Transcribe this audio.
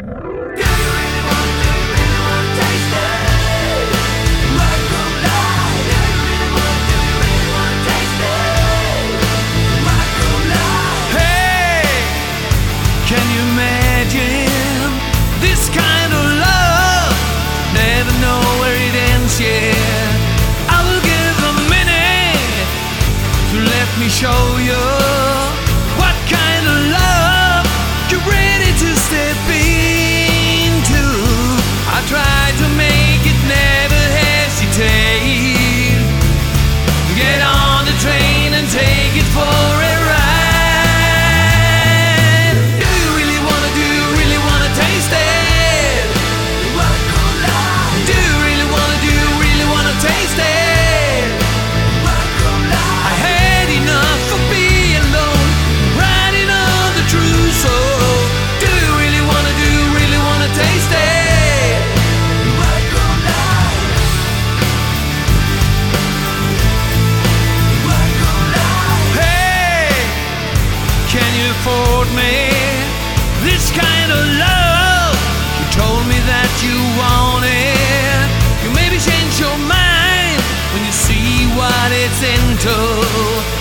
Can you imagine this kind of love? Never know where it ends, yeah. I will give a minute to let me show you what kind of love you're ready to step into. I try to make it never hesitate. Get on the train and take it for a ride. Afford me this kind of love. You told me that you want it. You maybe change your mind when you see what it's into.